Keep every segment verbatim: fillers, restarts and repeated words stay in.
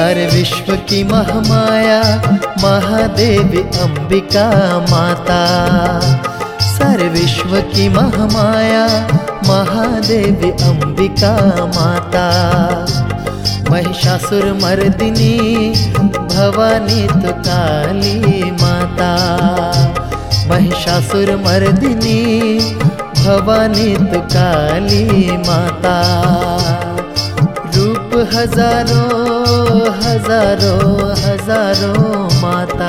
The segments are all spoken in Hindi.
सारे विश्व की महामाया महादेवी अंबिका माता। सारे विश्व की महामाया महादेवी अंबिका माता। महिषासुर मर्दिनी भवानी तो काली माता। महिषासुर मर्दिनी भवानी तो काली माता। रूप हजारों हजारों हजारों माता।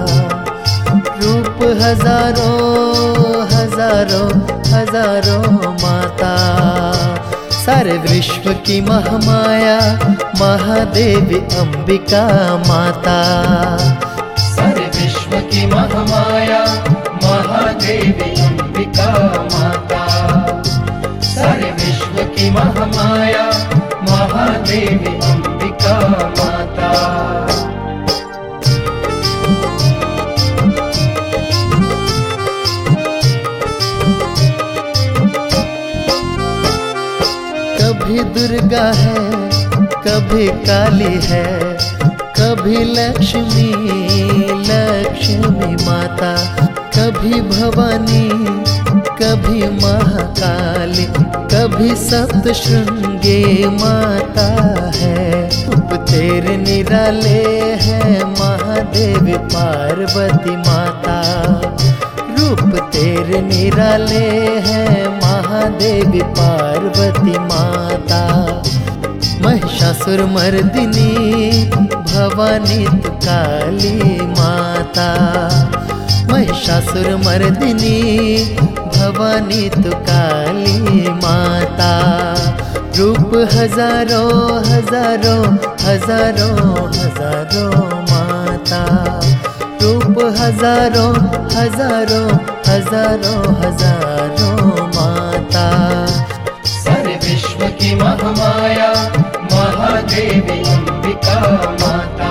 रूप हजारों हजारों हजारों माता। सारे विश्व की महामाया महादेवी अंबिका माता। सारे विश्व की महामाया महादेवी अंबिका माता। सारे विश्व की महामाया महादेवी अंबिका माता। कभी दुर्गा है कभी काली है, कभी लक्ष्मी लक्ष्मी माता। कभी भवानी कभी महाकाली, कभी सप्तशृंगी माता है। रूप तेरे निराले है महादेवी पार्वती माता। रूप तेरे निराले है महादेवी पार्वती माता। महिषासुर मर्दिनी भवानी तो काली माता। महिषासुर मर्दिनी भवानी तो काली माता। रूप हजारों हजारों हजारों हजारों माता। रूप हजारों हजारों हजारों हजारों माता। सारे विश्व की महामाया महादेवी अंबिका माता।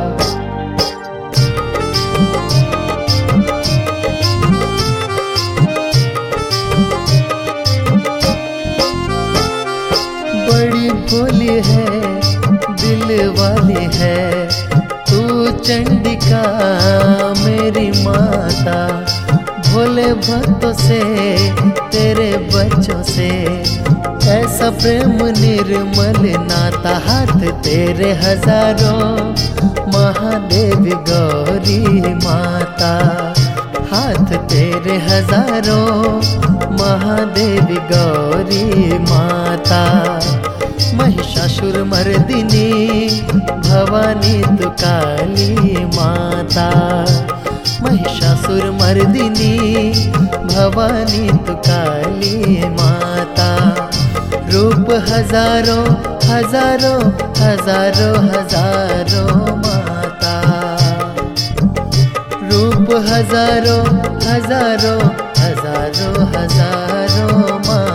बड़ी भोली है दिल वाली है तू चंडिका मेरी माता। भोले भक्तों से तेरे बच्चों से ऐसा प्रेम निर्मल नाता। हाथ तेरे हजारों महादेवी गौरी माता। हाथ तेरे हजारों महादेवी गौरी माता। महिषासुर मर्दिनी भवानी तो काली माता। महिषासुर मर्दिनी भवानी तो काली माता। रूप हजारों हजारों हजारों हजारों माता। रूप हजारों हजारों हजारों हजारों माता।